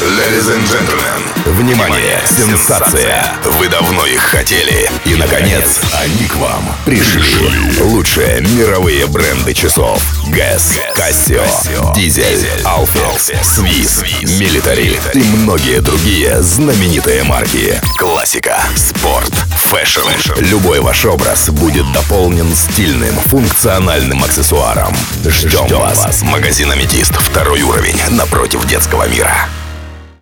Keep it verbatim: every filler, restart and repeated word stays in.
Ladies and gentlemen, внимание, сенсация! Вы давно их хотели. И, наконец, они к вам пришли. Лучшие мировые бренды часов: Guess, Casio, Diesel, Alphix, Swiss, Military и многие другие знаменитые марки. Классика, спорт, фэшн. Любой ваш образ будет дополнен стильным, функциональным аксессуаром. Ждем вас. Магазин Аметист, второй уровень, напротив детского мира.